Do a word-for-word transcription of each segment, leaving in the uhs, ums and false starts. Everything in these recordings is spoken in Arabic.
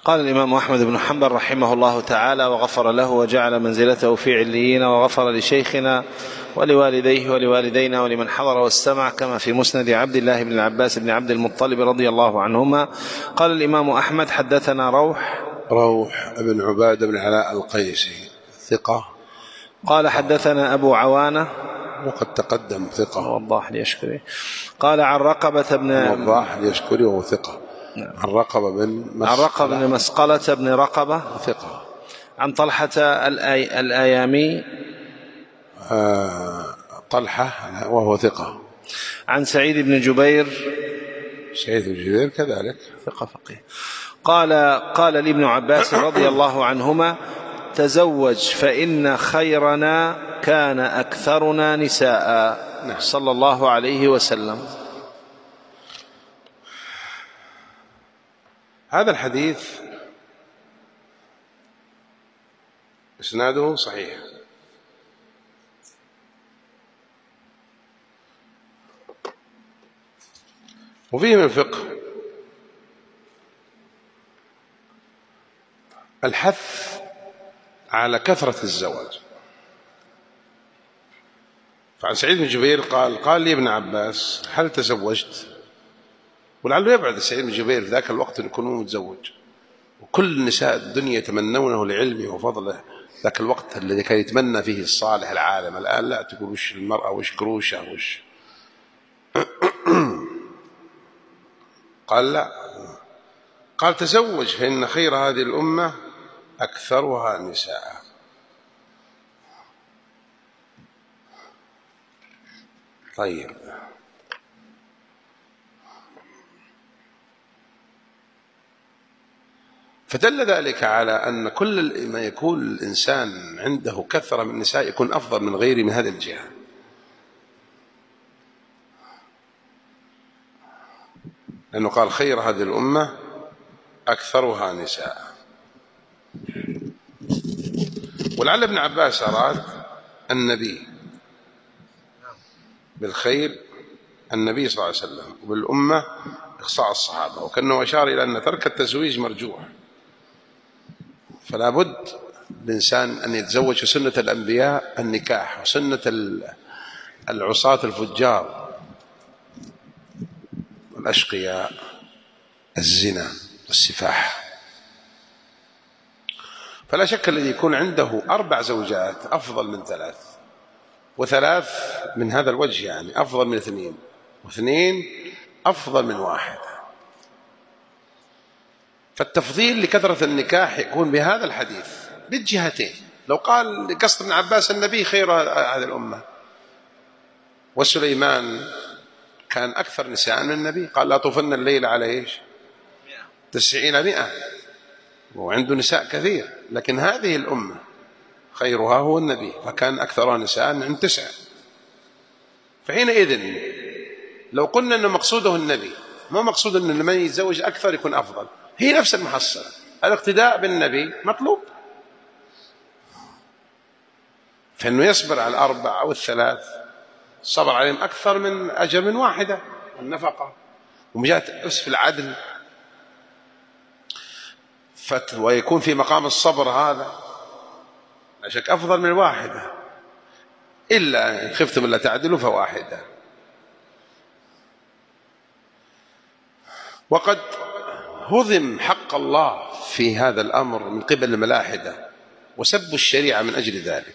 قال الإمام أحمد بن حنبل رحمه الله تعالى وغفر له وجعل منزلته في عليين، وغفر لشيخنا ولوالديه ولوالدينا ولمن حضر واستمع، كما في مسند عبد الله بن العباس بن عبد المطلب رضي الله عنهما. قال الإمام أحمد حدثنا روح روح بن عبادة بن علاء القيسي ثقة. قال حدثنا أبو عوانة وقد تقدم ثقة. وضاح ليشكره. قال عن رقبة بن وضاح ليشكره وهو ثقة. عن رقبة بن عن رقبة بن مسقلة بن رقبة ثقة. عن طلحة الآي... الآيامي آه... طلحة وهو ثقة. عن سعيد بن جبير سعيد بن جبير كذلك ثقة فقيه. قال قال لابن عباس رضي الله عنهما: تزوج فإن خيرنا كان أكثرنا نساء. صلى الله عليه وسلم. هذا الحديث إسناده صحيح، وفيه من الفقه الحث على كثرة الزواج. فعن سعيد بن جبير قال قال لي ابن عباس: هل تزوجت؟ ولعله يبعد سعيد بن جبير في ذاك الوقت أن يكون متزوج، وكل نساء الدنيا يتمنونه لعلمه وفضله. ذاك الوقت الذي كان يتمنى فيه الصالح العالم. الآن لا، تقول وش المرأة وش قروشة وش قال لا، قال: تزوج فإن خير هذه الأمة أكثرها نساء. طيب، فدل ذلك على أن كل ما يكون الإنسان عنده كثرة من النساء يكون أفضل من غيره من هذه الجهة. لأنه قال: خير هذه الأمة أكثرها نساء. ولعل ابن عباس أراد النبي بالخير، النبي صلى الله عليه وسلم، وبالأمة إخصاء الصحابة، وكأنه أشار إلى أن ترك التزويج مرجوح. فلا بد الإنسان أن يتزوج. سنة الأنبياء النكاح، وسنة العصاة الفجار والأشقياء الزنا والسفاح. فلا شك الذي يكون عنده أربع زوجات أفضل من ثلاث، وثلاث من هذا الوجه يعني أفضل من اثنين، واثنين أفضل من واحد. فالتفضيل لكثرة النكاح يكون بهذا الحديث بالجهتين. لو قال قصد ابن عباس النبي خير هذه الأمة، وسليمان كان أكثر نساء من النبي، قال: لا طوفن الليل على إيش تسعين مئة، وعنده نساء كثير. لكن هذه الأمة خيرها هو النبي، فكان أكثرها نساء عند تسعة. فحينئذ لو قلنا أن مقصوده النبي، ما مقصود أن من يتزوج أكثر يكون أفضل، هي نفس المحصلة. الاقتداء بالنبي مطلوب، فإنه يصبر على الأربع أو الثلاث، صبر عليهم أكثر من أجر من واحدة النفقة، ومجاة أسف العدل، ويكون في مقام الصبر هذا لا شك أفضل من واحدة، إلا إن خفتم ألا تعدلوا فواحدة. وقد هضم حق الله في هذا الأمر من قبل الملاحدة، وسبوا الشريعة من أجل ذلك،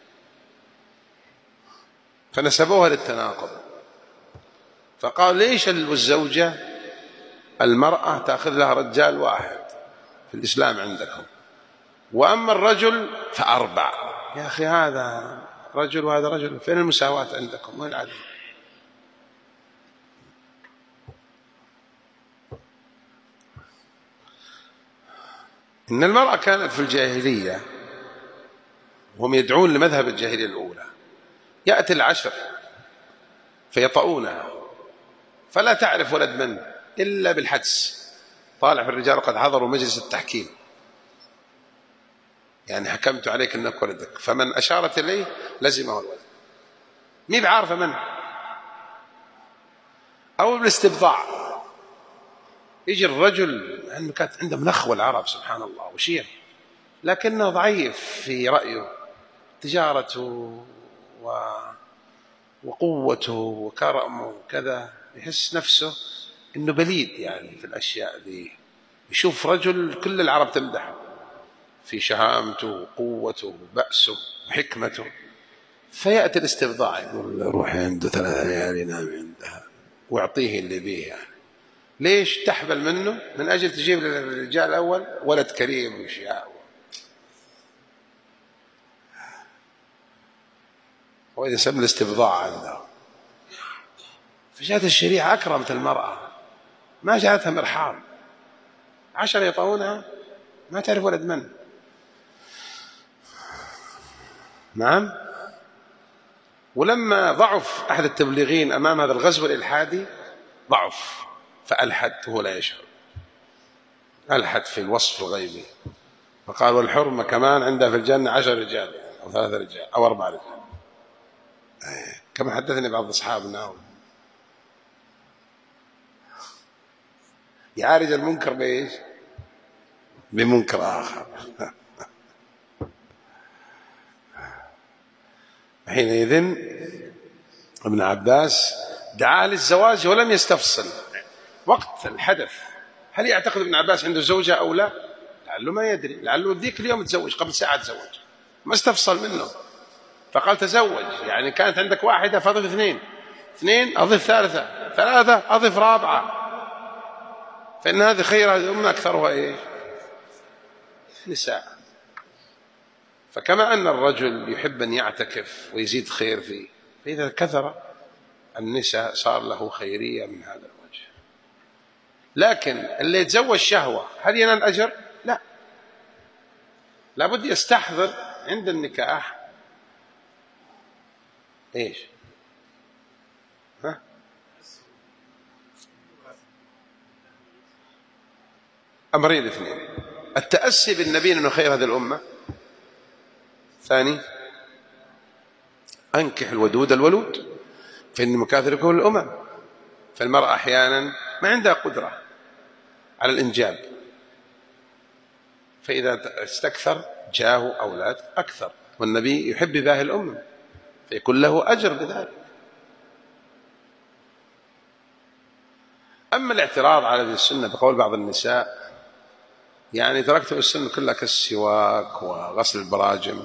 فنسبوها للتناقض. فقال: ليش الزوجة المرأة تأخذ لها رجال واحد في الإسلام عندكم، وأما الرجل فأربع؟ يا أخي هذا رجل وهذا رجل، فين المساواة عندكم؟ وين العدل؟ إن المرأة كانت في الجاهلية، وهم يدعون لمذهب الجاهلية الأولى، يأتي العشر فيطؤونها، فلا تعرف ولد من إلا بالحدس. طالع في الرجال قد حضروا مجلس التحكيم، يعني حكمت عليك أنك ولدك، فمن أشارت إليه لزمه الولد، مي بعارفة منه. أو بالاستبضاع، يجي الرجل عنده كانت عنده نخوة العرب سبحان الله وشير، لكنه ضعيف في رأيه، تجارته و... وقوته وكرمه وكذا، يحس نفسه إنه بليد يعني في الأشياء دي. يشوف رجل كل العرب تمدحه في شهامته وقوته وبأسه وحكمته، فيأتي الاستبضاع، يقول روحي عنده ثلاث عيال ينام عندها ويعطيه اللي بيه يعني. ليش؟ تحبل منه من أجل تجيب للرجال الأول ولد كريم وشياء، وإذا سمى الاستبضاع عنده. فجاءت الشريعة أكرمت المرأة، ما جاءتها مرحاض، عشر يطعونها ما تعرف ولد من. نعم. ولما ضعف أحد التبليغين أمام هذا الغزو الإلحادي ضعف، فألحد وهو لا يشعر، ألحد في الوصف الغيبي، فقال والحرمة كمان عندها في الجنة عشر رجال أو ثلاثة رجال أو أربعة رجال، كما حدثني بعض أصحابنا. يعالج المنكر بإيش؟ بمنكر آخر. حينئذ ابن عباس دعاه للزواج ولم يستفصل وقت الحدث. هل يعتقد ابن عباس عنده زوجة أو لا؟ لعله ما يدري، لعله ذيك اليوم تزوج، قبل ساعة تزوج، ما استفصل منه، فقال تزوج، يعني كانت عندك واحدة فاضف اثنين، اثنين أضف ثالثة، ثلاثة أضف رابعة، فإن هذه خير هذه الأمة أكثرها إيش؟ نساء. فكما أن الرجل يحب أن يعتكف ويزيد خير فيه، فإذا كثر النساء صار له خيرية من هذا الوجه. لكن اللي يتزوج شهوة هل ينال أجر؟ لا، لابد يستحضر عند النكاح إيش؟ ها؟ أمرين الاثنين: التأسي بالنبي أنه خير هذه الأمة، ثاني أنكح الودود الولود فإن مكاثركم الأمم. فالمرأة أحيانا ما عندها قدرة على الإنجاب، فإذا استكثر جاءه أولاد أكثر، والنبي يحب باه الأمم فيكون له أجر بذلك. أما الاعتراض على هذه السنة بقول بعض النساء يعني تركت السنة كلها كالسواك وغسل البراجم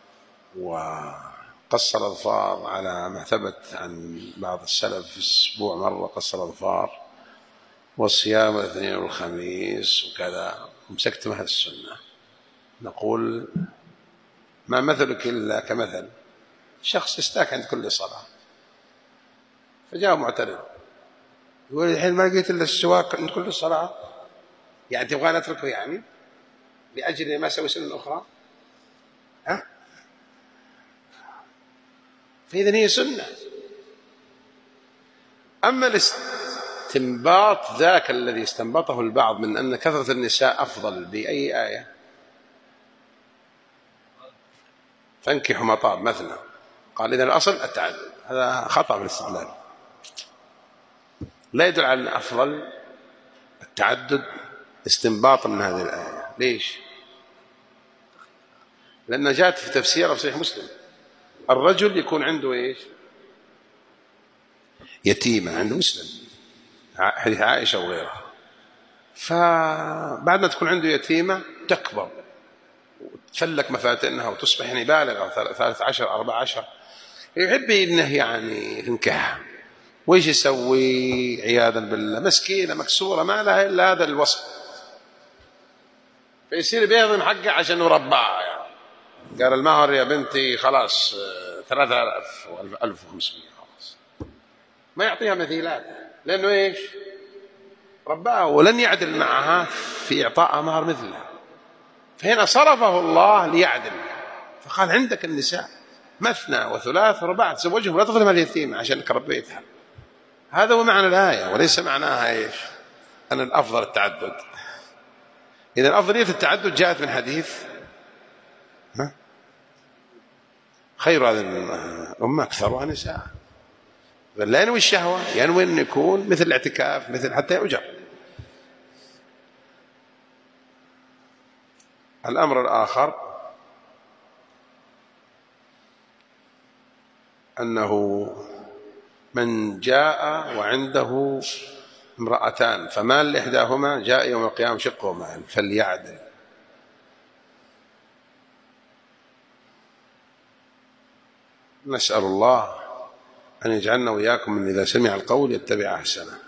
وقص الأظفار، على ما ثبت عن بعض السلف في الأسبوع مرة قص الأظفار، والصيام الاثنين والخميس وكذا، ومسكت مع السنة. نقول ما مثلك إلا كمثل شخص يستاك عند كل صلاة، فجاء معترض يقول الحين ما لقيت إلا السواك عند كل صلاة، يعني تبغى نتركه يعني لأجل ما سوي سنة أخرى؟ ها؟ فإذا هي سنة. أما الاستنباط ذاك الذي استنبطه البعض من أن كثرة النساء أفضل بأي آية؟ فانكحوا ما طاب مثنى، قال إذا الأصل التعدد، هذا خطأ في الاستدلال، لا يدل على أن أفضل التعدد استنباطا من هذه الآية. ليش؟ لأن جاءت في تفسير صحيح مسلم الرجل يكون عنده إيش؟ يتيمة، عند مسلم حديث عائشة وغيرها، فبعد ما تكون عنده يتيمة تكبر وتفلك مفاتنها وتصبح يعني بالغة ثلاث عشر أربع عشر، يحب إنه يعني ينكحها، ويش يسوي؟ عياذا بالله مسكينة مكسورة ما لها إلا هذا الوصف، فيصير بيهضم حقه عشان يربعها يعني. قال المهر يا بنتي خلاص ثلاثة آلاف وألف وخمسمائة، خلاص ما يعطيها مثيلات، لأنه إيش؟ رباها ولن يعدل معها في إعطاء مهر مثلها. فهنا صرفه الله ليعدل، فقال عندك النساء مثنى وثلاث ورباع تزوجهم ولا تظلم اليتيمة عشانك ربيتها. هذا هو معنى الآية، وليس معناها إيش؟ أن الأفضل التعدد. إذا أفضلية التعدد جاءت من حديث ها؟ خير هذه الأمة أكثرها نساء. لا ينوي الشهوة، ينوي أن يكون مثل الاعتكاف، مثل حتى يؤجر. الأمر الآخر أنه من جاء وعنده امرأتان فمال لإحداهما جاء يوم القيامة شقه مال فليعدل. نسأل الله أن يجعلنا وإياكم من إذا سمع القول يتبع أحسنه.